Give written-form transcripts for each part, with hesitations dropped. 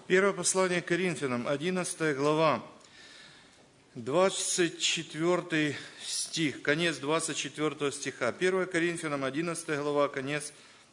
Первое послание к Коринфянам, 11 глава, 24 стих, конец 24 стиха. 1 Коринфянам, 11 глава, конец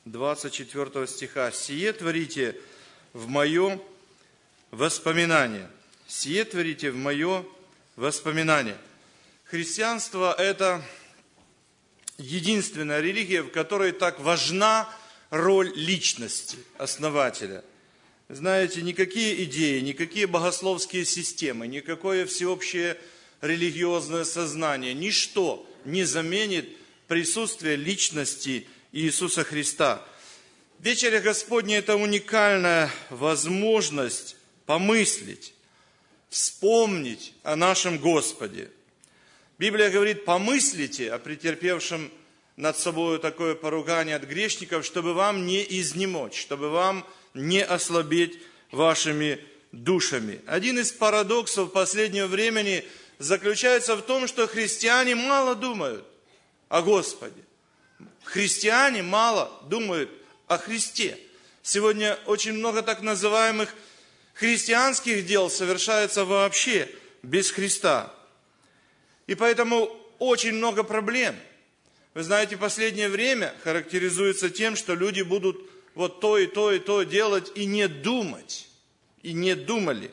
24 стиха. «Сие творите в мое воспоминание». «Сие творите в мое воспоминание». Христианство – это единственная религия, в которой так важна роль личности, основателя. Знаете, никакие идеи, никакие богословские системы, никакое всеобщее религиозное сознание, ничто не заменит присутствие личности Иисуса Христа. Вечеря Господня – это уникальная возможность помыслить, вспомнить о нашем Господе. Библия говорит: помыслите о претерпевшем над собой такое поругание от грешников, чтобы вам не изнемочь, чтобы вам не ослабеть вашими душами. Один из парадоксов последнего времени заключается в том, что христиане мало думают о Господе. Христиане мало думают о Христе. Сегодня очень много так называемых христианских дел совершается вообще без Христа. И поэтому очень много проблем. Вы знаете, последнее время характеризуется тем, что люди будут вот то и то и то делать и не думать. И не думали.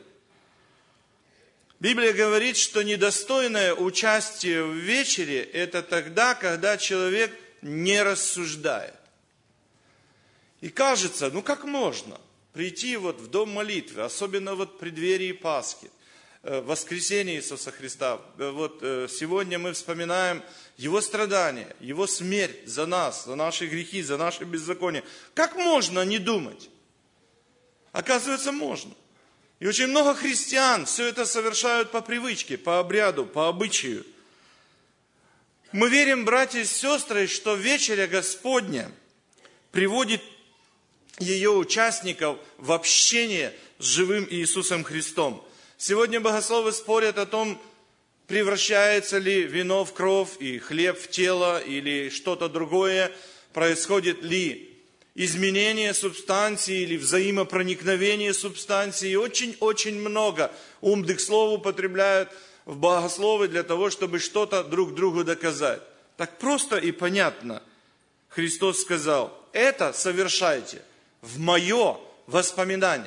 Библия говорит, что недостойное участие в вечере – это тогда, когда человек не рассуждает. И кажется, как можно прийти вот в дом молитвы, особенно вот в преддверии Пасхи, воскресения Иисуса Христа. Вот сегодня мы вспоминаем Его страдания, Его смерть за нас, за наши грехи, за наши беззакония. Как можно не думать? Оказывается, можно. И очень много христиан все это совершают по привычке, по обряду, по обычаю. Мы верим, братья и сестры, что вечеря Господня приводит ее участников в общение с живым Иисусом Христом. Сегодня богословы спорят о том, превращается ли вино в кровь и хлеб в тело или что-то другое, происходит ли изменение субстанции или взаимопроникновение субстанции. И очень-очень много умных слов употребляют в богословы для того, чтобы что-то друг другу доказать. Так просто и понятно. Христос сказал: это совершайте в мое воспоминание.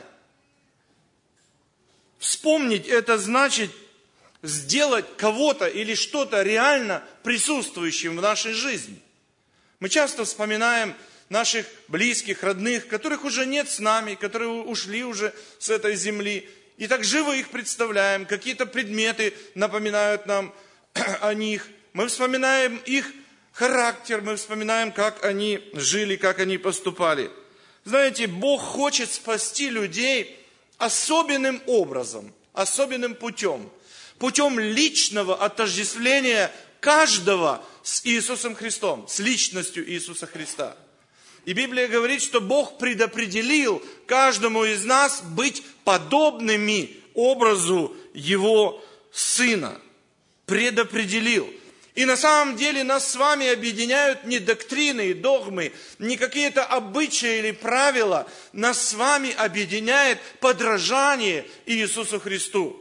Вспомнить – это значит сделать кого-то или что-то реально присутствующим в нашей жизни. Мы часто вспоминаем наших близких, родных, которых уже нет с нами, которые ушли уже с этой земли. И так живо их представляем, какие-то предметы напоминают нам о них. Мы вспоминаем их характер, мы вспоминаем, как они жили, как они поступали. Знаете, Бог хочет спасти людей особенным образом, особенным путем. Путем личного отождествления каждого с Иисусом Христом, с личностью Иисуса Христа. И Библия говорит, что Бог предопределил каждому из нас быть подобными образу Его Сына. Предопределил. И на самом деле нас с вами объединяют не доктрины и догмы, не какие-то обычаи или правила. Нас с вами объединяет подражание Иисусу Христу.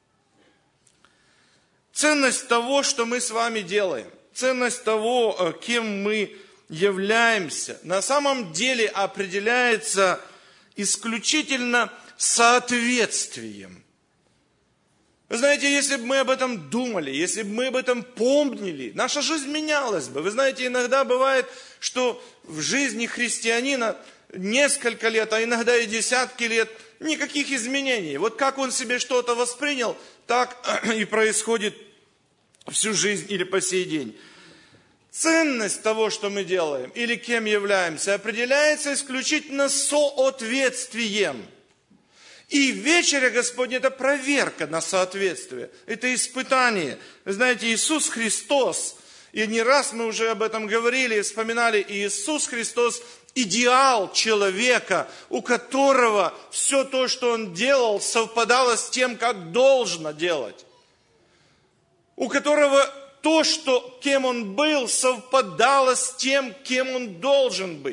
Ценность того, что мы с вами делаем, ценность того, кем мы являемся, на самом деле определяется исключительно соответствием. Вы знаете, если бы мы об этом думали, если бы мы об этом помнили, наша жизнь менялась бы. Вы знаете, иногда бывает, что в жизни христианина несколько лет, а иногда и десятки лет, никаких изменений. Вот как он себе что-то воспринял, так и происходит всю жизнь или по сей день. Ценность того, что мы делаем или кем являемся, определяется исключительно соответствием. И вечеря Господня – это проверка на соответствие, это испытание. Вы знаете, Иисус Христос, и не раз мы уже об этом говорили, вспоминали, Иисус Христос – идеал человека, у которого все то, что Он делал, совпадало с тем, как должно делать. У которого то, кем Он был, совпадало с тем, кем Он должен быть.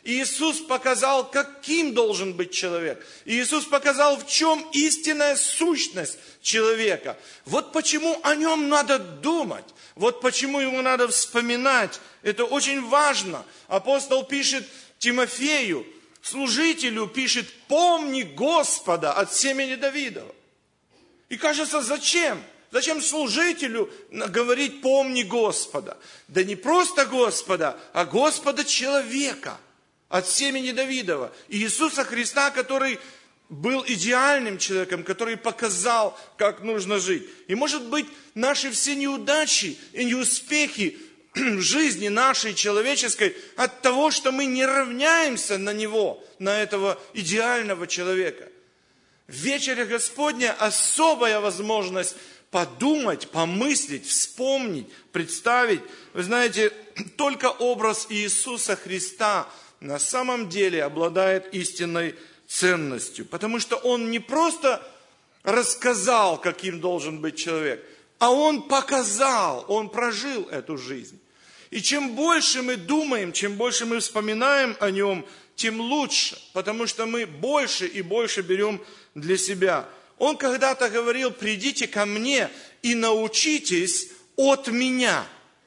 Иисус показал, каким должен быть человек. Иисус показал, в чем истинная сущность человека. Вот почему о нем надо думать. Вот почему его надо вспоминать. Это очень важно. Апостол пишет Тимофею, служителю пишет: помни Господа от семени Давидова. И кажется, зачем? Зачем служителю говорить помни Господа? Да не просто Господа, а Господа человека от семени Давидова. Иисуса Христа, который был идеальным человеком, который показал, как нужно жить. И может быть, наши все неудачи и неуспехи в жизни нашей человеческой от того, что мы не равняемся на Него, на этого идеального человека. В вечере Господня особая возможность подумать, помыслить, вспомнить, представить. Вы знаете, только образ Иисуса Христа на самом деле обладает истинной ценностью. Потому что Он не просто рассказал, каким должен быть человек, а Он показал, Он прожил эту жизнь. И чем больше мы думаем, чем больше мы вспоминаем о Нем, тем лучше, потому что мы больше и больше берем для себя. Он когда-то говорил: придите ко мне и научитесь от меня.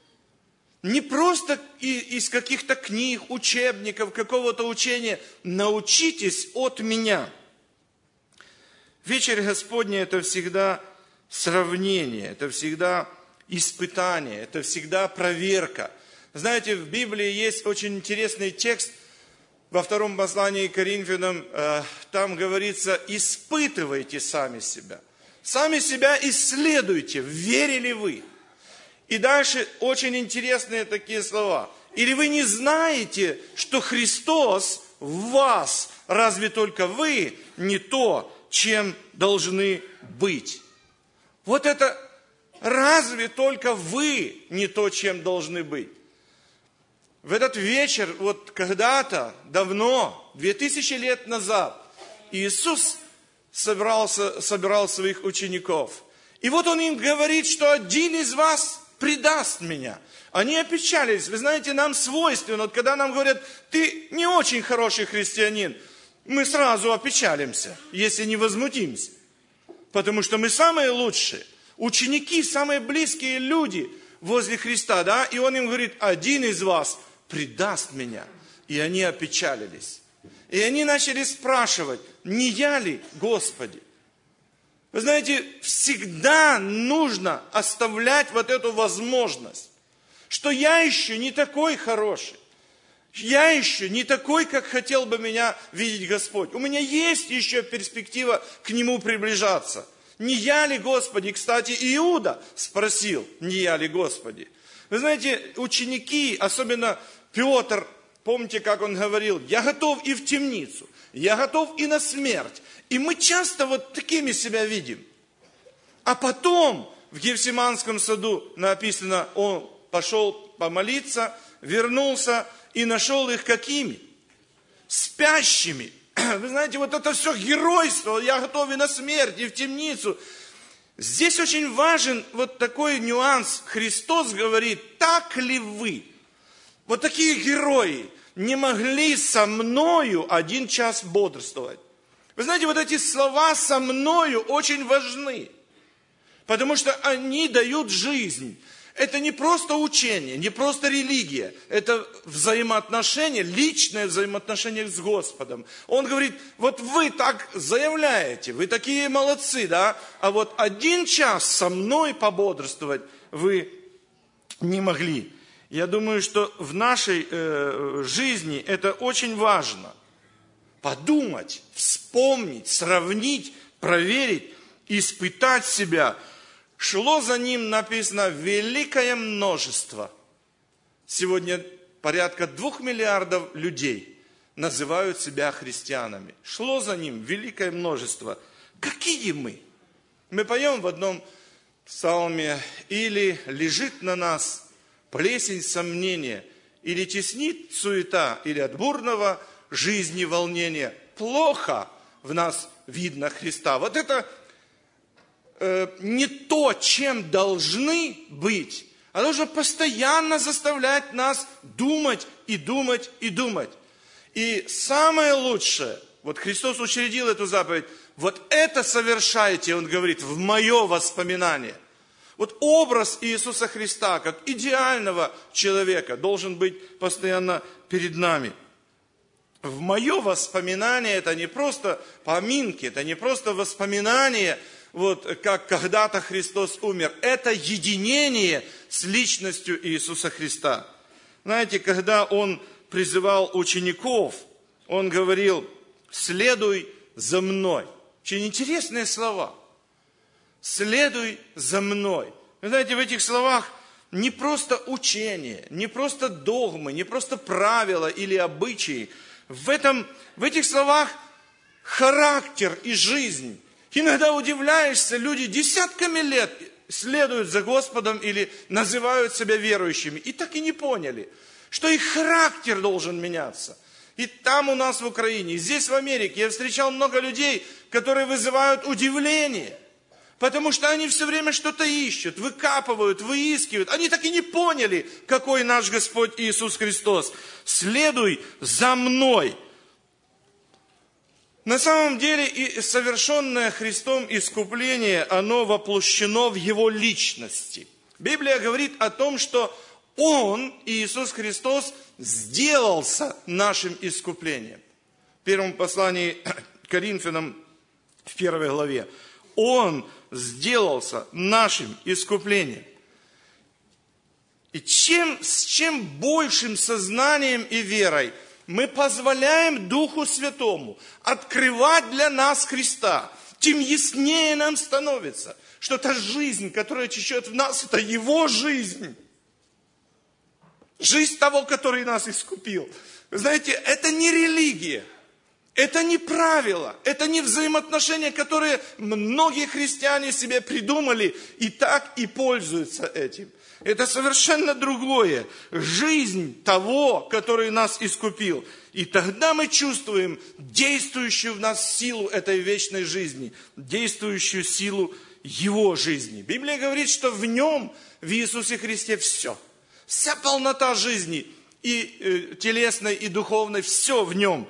Не просто из каких-то книг, учебников, какого-то учения. Научитесь от меня. Вечеря Господня – это всегда сравнение, это всегда испытание, это всегда проверка. Знаете, в Библии есть очень интересный текст, во втором послании к Коринфянам, там говорится: испытывайте сами себя. Сами себя исследуйте, верили вы. И дальше очень интересные такие слова. Или вы не знаете, что Христос в вас, разве только вы не то, чем должны быть? Вот это разве только вы не то, чем должны быть? В этот вечер, вот когда-то, давно, 2000 лет назад, Иисус собирал своих учеников. И вот Он им говорит, что один из вас предаст меня. Они опечалились. Вы знаете, нам свойственно, вот когда нам говорят: ты не очень хороший христианин, мы сразу опечалимся, если не возмутимся. Потому что мы самые лучшие. Ученики, самые близкие люди возле Христа, да? И Он им говорит: один из вас предаст меня. И они опечалились. И они начали спрашивать: не я ли, Господи? Вы знаете, всегда нужно оставлять вот эту возможность, что я еще не такой хороший. Я еще не такой, как хотел бы меня видеть Господь. У меня есть еще перспектива к Нему приближаться. Не я ли, Господи? Кстати, Иуда спросил: не я ли, Господи? Вы знаете, ученики, особенно Петр, помните, как он говорил: я готов и в темницу, я готов и на смерть. И мы часто вот такими себя видим. А потом в Гефсиманском саду написано: он пошел помолиться, вернулся и нашел их какими? Спящими. Вы знаете, вот это все геройство, я готов и на смерть, и в темницу. Здесь очень важен вот такой нюанс. Христос говорит: так ли вы, вот такие герои, не могли со мною 1 час бодрствовать? Вы знаете, вот эти слова «со мною» очень важны, потому что они дают жизнь. Это не просто учение, не просто религия, это взаимоотношения, личное взаимоотношение с Господом. Он говорит: вот вы так заявляете, вы такие молодцы, да? А вот 1 час со мной пободрствовать вы не могли. Я думаю, что в нашей жизни это очень важно. Подумать, вспомнить, сравнить, проверить, испытать себя. Шло за ним, написано, великое множество. Сегодня порядка 2 миллиардов людей называют себя христианами. Шло за ним великое множество. Какие мы? Мы поем в одном псалме: или лежит на нас плесень сомнения, или теснит суета, или от бурного жизни волнения. Плохо в нас видно Христа. Вот это не то, чем должны быть, а должно постоянно заставлять нас думать и думать и думать. И самое лучшее, вот Христос учредил эту заповедь, вот это совершайте, Он говорит, в мое воспоминание. Вот образ Иисуса Христа, как идеального человека, должен быть постоянно перед нами. В мое воспоминание это не просто поминки, это не просто воспоминание, вот как когда-то Христос умер. Это единение с личностью Иисуса Христа. Знаете, когда Он призывал учеников, Он говорил: «Следуй за мной». Очень интересные слова. «Следуй за мной». Вы знаете, в этих словах не просто учение, не просто догмы, не просто правила или обычаи. В этих словах характер и жизнь. Иногда удивляешься, люди десятками лет следуют за Господом или называют себя верующими, и так и не поняли, что их характер должен меняться. И там у нас в Украине, и здесь в Америке я встречал много людей, которые вызывают удивление, потому что они все время что-то ищут, выкапывают, выискивают. Они так и не поняли, какой наш Господь Иисус Христос. «Следуй за мной». На самом деле и совершенное Христом искупление, оно воплощено в Его личности. Библия говорит о том, что Он, Иисус Христос, сделался нашим искуплением. В первом послании к Коринфянам, в 1 главе. Он сделался нашим искуплением. И с чем большим сознанием и верой мы позволяем Духу Святому открывать для нас Христа, тем яснее нам становится, что та жизнь, которая течет в нас, это Его жизнь. Жизнь того, который нас искупил. Вы знаете, это не религия, это не правила, это не взаимоотношения, которые многие христиане себе придумали и так и пользуются этим. Это совершенно другое. Жизнь того, который нас искупил. И тогда мы чувствуем действующую в нас силу этой вечной жизни, действующую силу Его жизни. Библия говорит, что в Нем, в Иисусе Христе, все. Вся полнота жизни, и телесной, и духовной, все в Нем.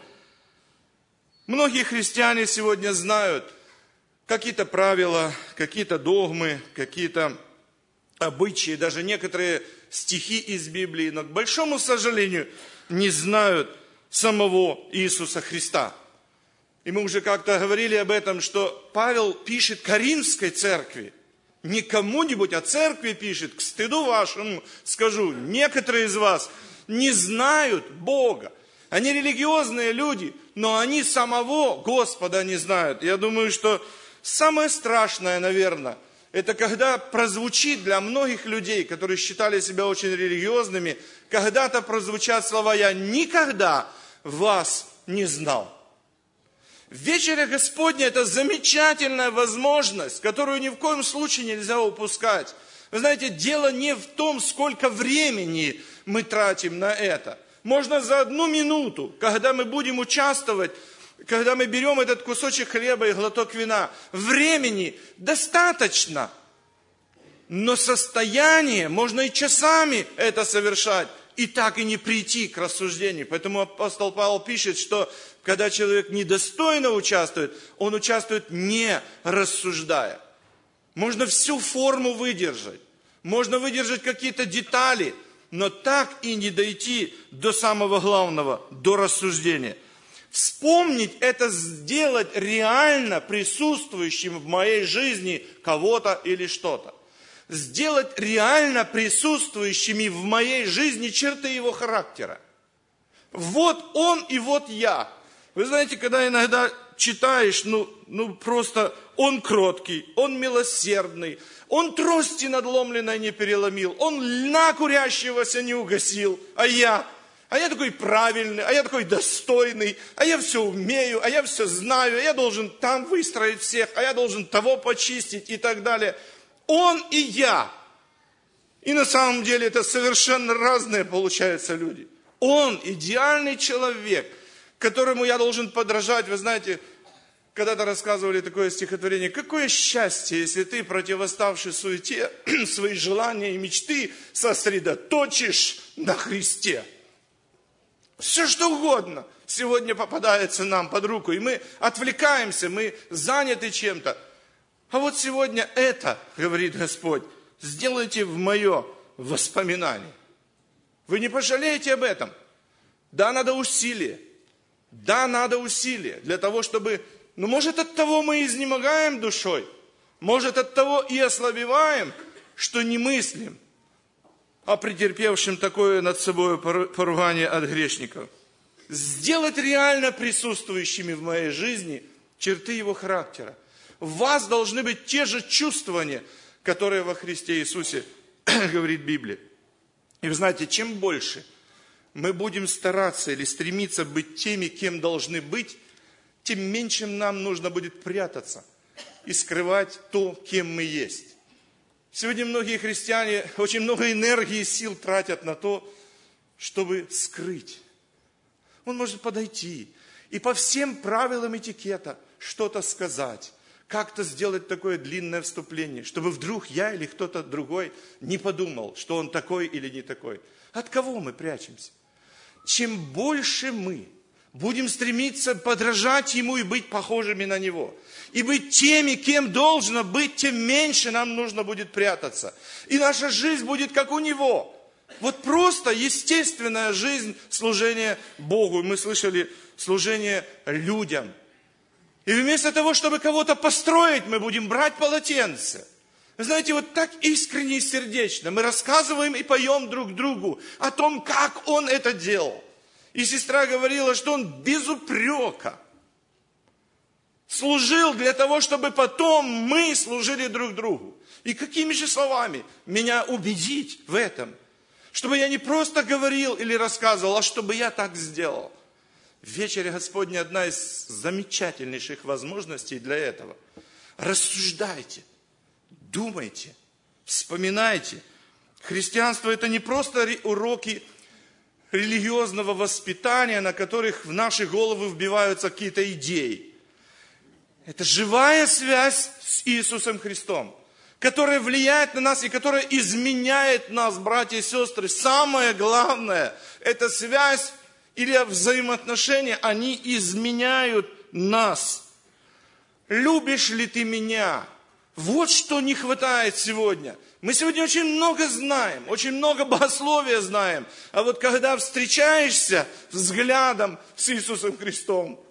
Многие христиане сегодня знают какие-то правила, какие-то догмы, какие-то обычаи, даже некоторые стихи из Библии, но, к большому сожалению, не знают самого Иисуса Христа. И мы уже как-то говорили об этом, что Павел пишет Коринфской церкви, не кому-нибудь, а церкви пишет. К стыду вашему скажу, некоторые из вас не знают Бога. Они религиозные люди, но они самого Господа не знают. Я думаю, что самое страшное, наверное, это когда прозвучит для многих людей, которые считали себя очень религиозными, когда-то прозвучат слова: «Я никогда вас не знал». Вечеря Господня – это замечательная возможность, которую ни в коем случае нельзя упускать. Вы знаете, дело не в том, сколько времени мы тратим на это. Можно за 1 минуту, когда мы будем участвовать, когда мы берем этот кусочек хлеба и глоток вина, времени достаточно. Но состояние, можно и часами это совершать, и так и не прийти к рассуждению. Поэтому апостол Павел пишет, что когда человек недостойно участвует, он участвует не рассуждая. Можно всю форму выдержать, можно выдержать какие-то детали, но так и не дойти до самого главного, до рассуждения. Вспомнить это, сделать реально присутствующим в моей жизни кого-то или что-то. Сделать реально присутствующими в моей жизни черты Его характера. Вот Он и вот я. Вы знаете, когда иногда читаешь, просто Он кроткий, Он милосердный, Он трости надломленной не переломил, Он льна курящегося не угасил, а я такой правильный, а я такой достойный, а я все умею, а я все знаю, а я должен там выстроить всех, а я должен того почистить и так далее. Он и я. И на самом деле это совершенно разные получаются люди. Он идеальный человек, которому я должен подражать. Вы знаете, когда-то рассказывали такое стихотворение: какое счастье, если ты, противоставший суете, свои желания и мечты сосредоточишь на Христе. Все что угодно сегодня попадается нам под руку, и мы отвлекаемся, мы заняты чем-то. А вот сегодня это, говорит Господь, сделайте в мое воспоминание. Вы не пожалеете об этом? Да, надо усилие. Да, надо усилие для того, чтобы... может, от того мы изнемогаем душой. Может, от того и ослабеваем, что не мыслим о претерпевшем такое над собой поругание от грешников. Сделать реально присутствующими в моей жизни черты его характера. В вас должны быть те же чувствования, которые во Христе Иисусе, говорит Библия. И вы знаете, чем больше мы будем стараться или стремиться быть теми, кем должны быть, тем меньше нам нужно будет прятаться и скрывать то, кем мы есть. Сегодня многие христиане очень много энергии и сил тратят на то, чтобы скрыть. Он может подойти и по всем правилам этикета что-то сказать, как-то сделать такое длинное вступление, чтобы вдруг я или кто-то другой не подумал, что он такой или не такой. От кого мы прячемся? Чем больше мы будем стремиться подражать Ему и быть похожими на Него, и быть теми, кем должно быть, тем меньше нам нужно будет прятаться. И наша жизнь будет как у Него. Вот просто естественная жизнь служения Богу. Мы слышали служение людям. И вместо того, чтобы кого-то построить, мы будем брать полотенце. Вы знаете, вот так искренне и сердечно мы рассказываем и поем друг другу о том, как он это делал. И сестра говорила, что он без упрека служил для того, чтобы потом мы служили друг другу. И какими же словами меня убедить в этом? Чтобы я не просто говорил или рассказывал, а чтобы я так сделал. Вечеря Господня одна из замечательнейших возможностей для этого. Рассуждайте, думайте, вспоминайте. Христианство – это не просто уроки религиозного воспитания, на которых в наши головы вбиваются какие-то идеи. Это живая связь с Иисусом Христом, которая влияет на нас и которая изменяет нас, братья и сестры. Самое главное – это связь или взаимоотношения, они изменяют нас. Любишь ли ты меня? Вот что не хватает сегодня. Мы сегодня очень много знаем, очень много богословия знаем. А вот когда встречаешься взглядом с Иисусом Христом,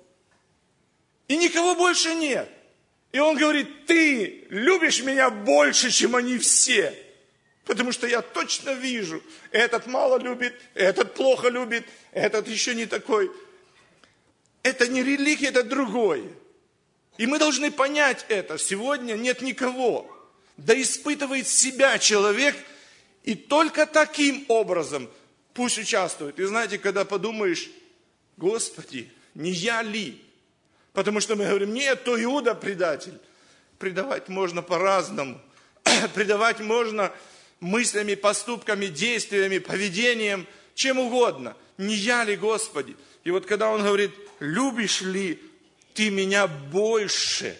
и никого больше нет. И Он говорит, ты любишь меня больше, чем они все. Потому что я точно вижу, этот мало любит, этот плохо любит, этот еще не такой. Это не религия, это другое. И мы должны понять это. Сегодня нет никого. Да испытывает себя человек, и только таким образом пусть участвует. И знаете, когда подумаешь, Господи, не я ли? Потому что мы говорим, нет, то Иуда предатель. Предавать можно по-разному. Предавать можно мыслями, поступками, действиями, поведением, чем угодно. Не я ли, Господи? И вот когда он говорит, любишь ли ты меня больше?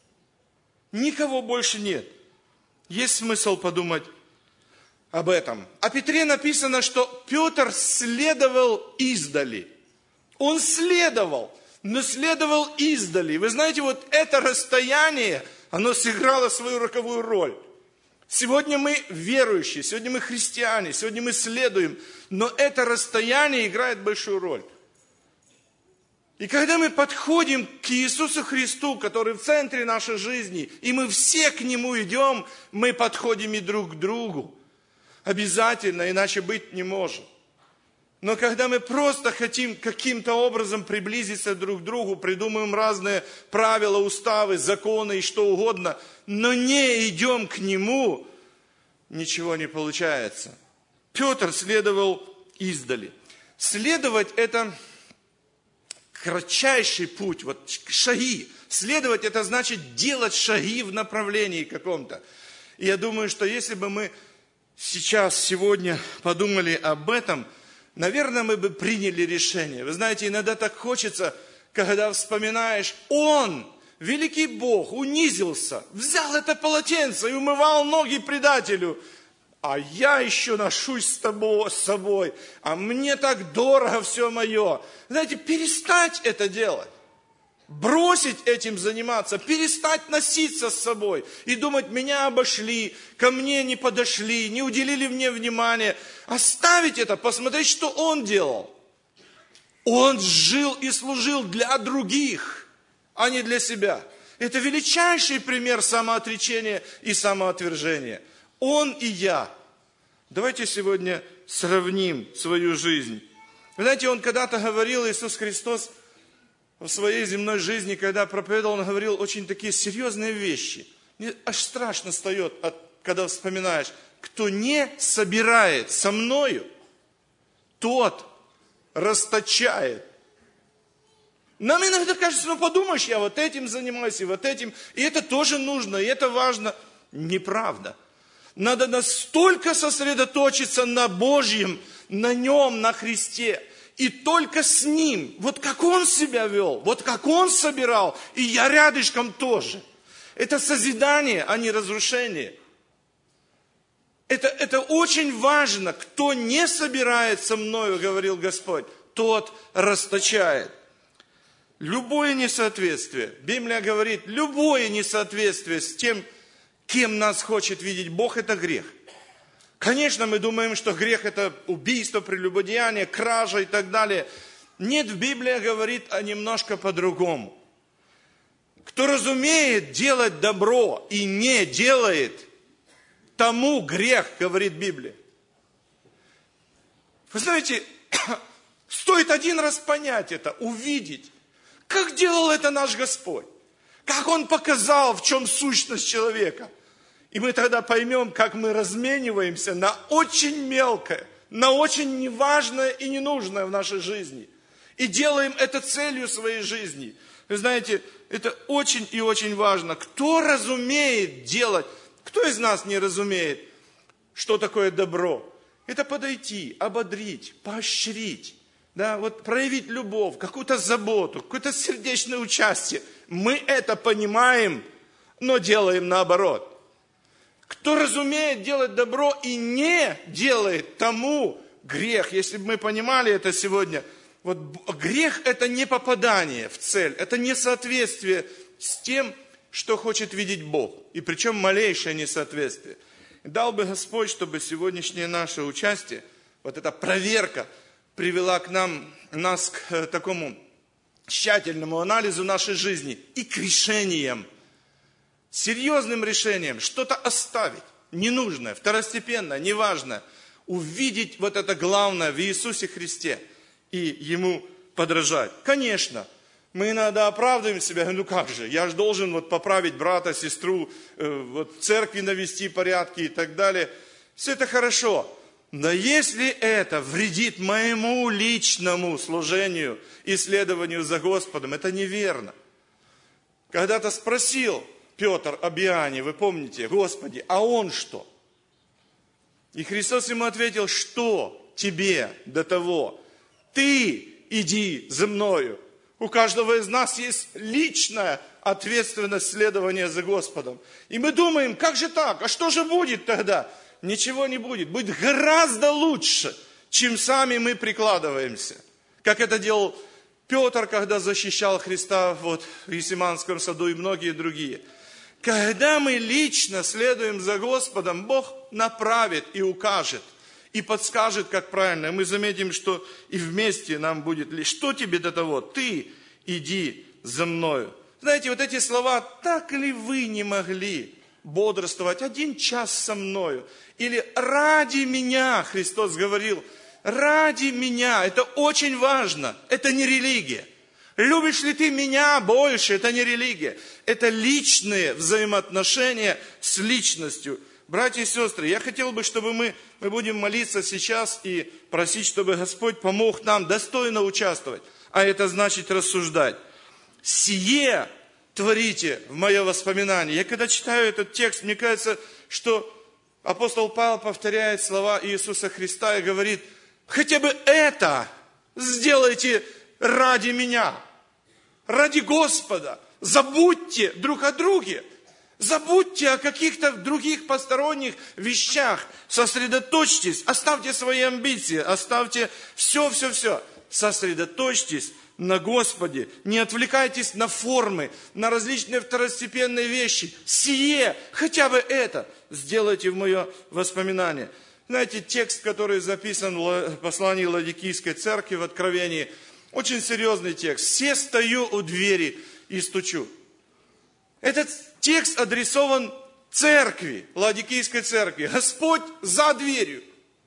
Никого больше нет. Есть смысл подумать об этом. О Петре написано, что Петр следовал издали. Он следовал, но следовал издали. Вы знаете, вот это расстояние, оно сыграло свою роковую роль. Сегодня мы верующие, сегодня мы христиане, сегодня мы следуем, но это расстояние играет большую роль. И когда мы подходим к Иисусу Христу, который в центре нашей жизни, и мы все к Нему идем, мы подходим и друг к другу. Обязательно, иначе быть не может. Но когда мы просто хотим каким-то образом приблизиться друг к другу, придумываем разные правила, уставы, законы и что угодно, но не идем к Нему, ничего не получается. Петр следовал издали. Следовать – это кратчайший путь, вот шаги. Следовать – это значит делать шаги в направлении каком-то. И я думаю, что если бы мы сейчас, сегодня подумали об этом, наверное, мы бы приняли решение. Вы знаете, иногда так хочется, когда вспоминаешь, Он, великий Бог, унизился, взял это полотенце и умывал ноги предателю. а я еще ношусь с собой, а мне так дорого все мое. Знаете, перестать это делать. Бросить этим заниматься, перестать носиться с собой и думать, меня обошли, ко мне не подошли, не уделили мне внимания. Оставить это, посмотреть, что он делал. Он жил и служил для других, а не для себя. Это величайший пример самоотречения и самоотвержения. Он и я. Давайте сегодня сравним свою жизнь. Вы знаете, он когда-то говорил, Иисус Христос, в своей земной жизни, когда проповедовал, он говорил очень такие серьезные вещи. Мне аж страшно встает, когда вспоминаешь. Кто не собирает со мною, тот расточает. Нам иногда кажется, ну подумаешь, я вот этим занимаюсь, и вот этим, и это тоже нужно, и это важно. Неправда. Надо настолько сосредоточиться на Божьем, на Нем, на Христе. И только с Ним, вот как Он себя вел, вот как Он собирал, и я рядышком тоже. Это созидание, а не разрушение. Это очень важно. Кто не собирает со мною, говорил Господь, тот расточает. Любое несоответствие, Библия говорит, любое несоответствие с тем, кем нас хочет видеть Бог, это грех. Конечно, мы думаем, что грех это убийство, прелюбодеяние, кража и так далее. Нет, Библия говорит немножко по-другому. Кто разумеет делать добро и не делает, тому грех, говорит Библия. Вы знаете, стоит один раз понять это, увидеть, как делал это наш Господь. Как Он показал, в чем сущность человека. И мы тогда поймем, как мы размениваемся на очень мелкое, на очень неважное и ненужное в нашей жизни. И делаем это целью своей жизни. Вы знаете, это очень и очень важно. Кто разумеет делать, кто из нас не разумеет, что такое добро? Это подойти, ободрить, поощрить, да, вот проявить любовь, какую-то заботу, какое-то сердечное участие. Мы это понимаем, но делаем наоборот. Кто разумеет делать добро и не делает, тому грех. Если бы мы понимали это сегодня, вот грех это не попадание в цель, это несоответствие с тем, что хочет видеть Бог. И причем малейшее несоответствие. И дал бы Господь, чтобы сегодняшнее наше участие, вот эта проверка привела нас к такому тщательному анализу нашей жизни и к решениям. Серьезным решением что-то оставить, ненужное, второстепенное, неважное. Увидеть вот это главное в Иисусе Христе и Ему подражать. Конечно, мы иногда оправдываем себя, ну как же, я же должен вот поправить брата, сестру, вот в церкви навести порядки и так далее. Все это хорошо. Но если это вредит моему личному служению и следованию за Господом, это неверно. Когда-то спросил Петр об Иоанне, вы помните, Господи, а он что? И Христос ему ответил, что тебе до того? Ты иди за мною. У каждого из нас есть личная ответственность следования за Господом. И мы думаем, как же так? А что же будет тогда? Ничего не будет. Будет гораздо лучше, чем сами мы прикладываемся. Как это делал Петр, когда защищал Христа вот, в Гефсиманском саду и многие другие. Когда мы лично следуем за Господом, Бог направит и укажет, и подскажет, как правильно. Мы заметим, что и вместе нам будет лишь. Что тебе до того? Ты иди за мною. Знаете, вот эти слова, так ли вы не могли бодрствовать 1 час со мною? Или ради меня, Христос говорил, ради меня. Это очень важно. Это не религия. Любишь ли ты меня больше? Это не религия. Это личные взаимоотношения с личностью. Братья и сестры, я хотел бы, чтобы мы будем молиться сейчас и просить, чтобы Господь помог нам достойно участвовать. А это значит рассуждать. Сие творите в мое воспоминание. Я когда читаю этот текст, мне кажется, что апостол Павел повторяет слова Иисуса Христа и говорит, хотя бы это сделайте ради меня, ради Господа. Забудьте друг о друге. Забудьте о каких-то других посторонних вещах. Сосредоточьтесь, оставьте свои амбиции, оставьте все. Сосредоточьтесь на Господе. Не отвлекайтесь на формы, на различные второстепенные вещи. Сие, хотя бы это, сделайте в мое воспоминание. Знаете, текст, который записан в послании Ладикийской церкви в Откровении, очень серьезный текст. «Се стою у двери и стучу». Этот текст адресован церкви, Ладикийской церкви. Господь за дверью.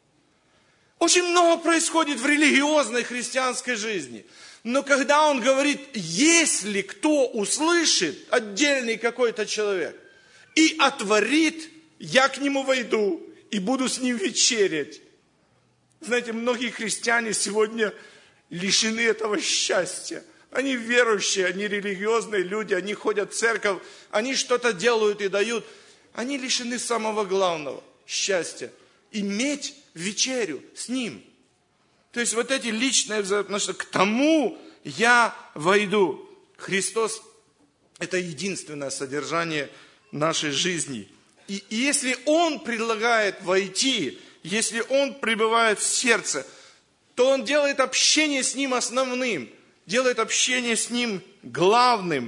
Очень много происходит в религиозной христианской жизни. Но когда он говорит, если кто услышит, отдельный какой-то человек, и отворит, я к нему войду и буду с ним вечерять. Знаете, многие христиане сегодня лишены этого счастья. Они верующие, они религиозные люди, они ходят в церковь, они что-то делают и дают. Они лишены самого главного счастья. Иметь вечерю с Ним. То есть вот эти личные взаимоотношения, к тому я войду. Христос – это единственное содержание нашей жизни. И если Он предлагает войти, если Он пребывает в сердце, то Он делает общение с Ним основным, делает общение с Ним главным.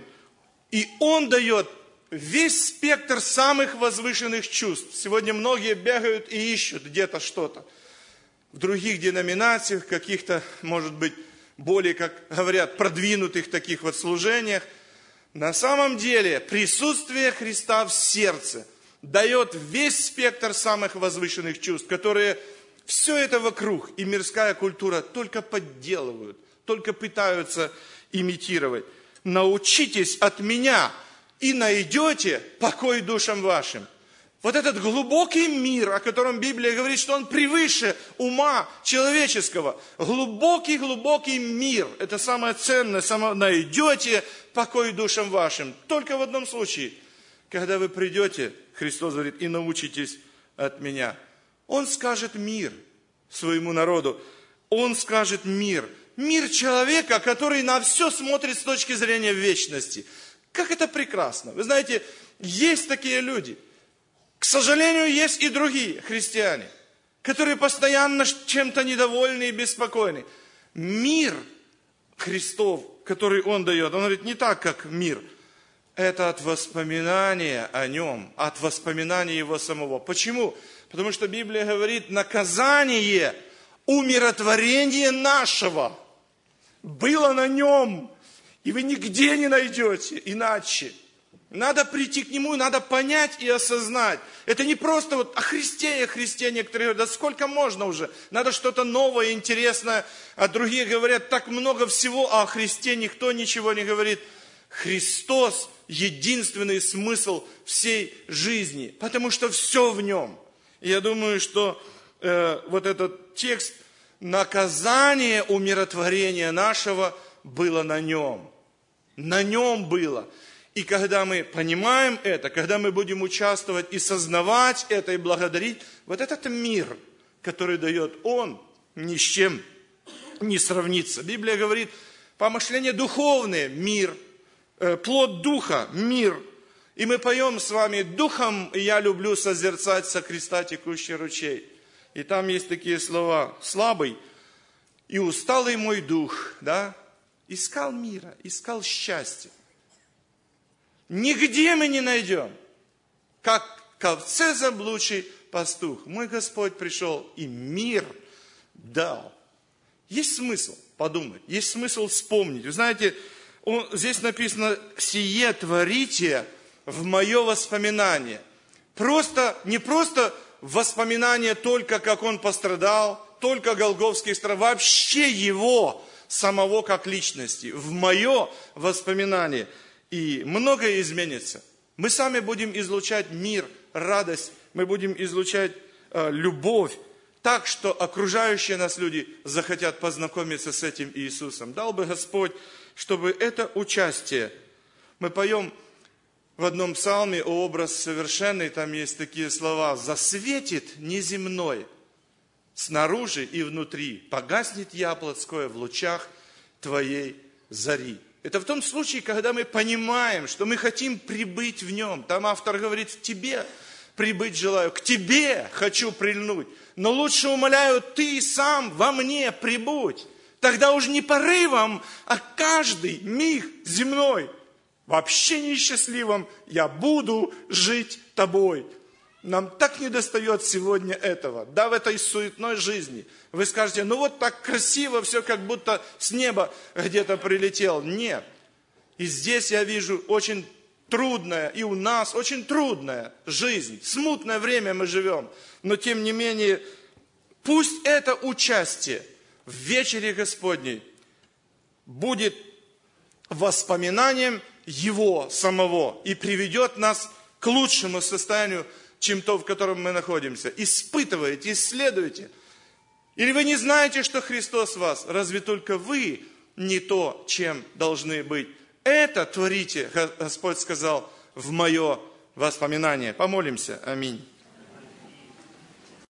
И Он дает весь спектр самых возвышенных чувств. Сегодня многие бегают и ищут где-то что-то. В других деноминациях, каких-то, может быть, более, как говорят, продвинутых таких вот служениях. На самом деле присутствие Христа в сердце дает весь спектр самых возвышенных чувств, которые все это вокруг и мирская культура только подделывают, только пытаются имитировать. Научитесь от меня и найдете покой душам вашим. Вот этот глубокий мир, о котором Библия говорит, что он превыше ума человеческого. Глубокий мир. Это самое ценное. Найдете покой душам вашим. Только в одном случае. Когда вы придете, Христос говорит, и научитесь от меня. Он скажет мир своему народу. Он скажет мир. Мир человека, который на все смотрит с точки зрения вечности. Как это прекрасно. Вы знаете, есть такие люди. К сожалению, есть и другие христиане, которые постоянно чем-то недовольны и беспокойны. Мир Христов, который Он дает, Он говорит, не так, как мир. Это от воспоминания о Нем, от воспоминания Его самого. Почему? Потому что Библия говорит, наказание, умиротворение нашего было на Нем, и вы нигде не найдете иначе. Надо прийти к Нему, надо понять и осознать. Это не просто вот о Христе, некоторые говорят, да сколько можно уже, надо что-то новое, интересное. А другие говорят, так много всего, а о Христе никто ничего не говорит. Христос – единственный смысл всей жизни, потому что все в Нем. И я думаю, что вот этот текст, наказание умиротворения нашего было на Нем. На Нем было. И когда мы понимаем это, когда мы будем участвовать и сознавать это, и благодарить, вот этот мир, который дает Он, ни с чем не сравнится. Библия говорит, помышления духовные – мир, плод духа – мир. И мы поем с вами «Духом я люблю созерцать со креста текущий ручей». И там есть такие слова «слабый и усталый мой дух», да, искал мира, искал счастья. Нигде мы не найдем, как к овце заблудший пастух. Мой Господь пришел и мир дал. Есть смысл подумать, есть смысл вспомнить. Вы знаете, здесь написано «сие творите в мое воспоминание». Не просто воспоминание только, как Он пострадал, только Голгофский страх, вообще Его самого как личности, в мое воспоминание. И многое изменится. Мы сами будем излучать мир, радость, мы будем излучать любовь, так что окружающие нас люди захотят познакомиться с этим Иисусом. Дал бы Господь, чтобы это участие. Мы поем в одном псалме «Образ совершенный», там есть такие слова: «Засветит неземной снаружи и внутри, погаснет я плотское в лучах Твоей зари». Это в том случае, когда мы понимаем, что мы хотим прибыть в нем. Там автор говорит, в тебе прибыть желаю, к тебе хочу прильнуть. Но лучше, умоляю, ты сам во мне прибудь. Тогда уж не порывом, а каждый миг земной, вообще несчастливым, я буду жить тобой. Нам так недостает сегодня этого, да, в этой суетной жизни. Вы скажете, ну вот так красиво, все как будто с неба где-то прилетел. Нет. И здесь я вижу очень трудная, и у нас очень трудная жизнь. Смутное время мы живем. Но тем не менее, пусть это участие в вечере Господней будет воспоминанием Его самого и приведет нас к лучшему состоянию, чем то, в котором мы находимся. Испытывайте, исследуйте. Или вы не знаете, что Христос в вас? Разве только вы не то, чем должны быть? Это творите, Господь сказал, в мое воспоминание. Помолимся. Аминь.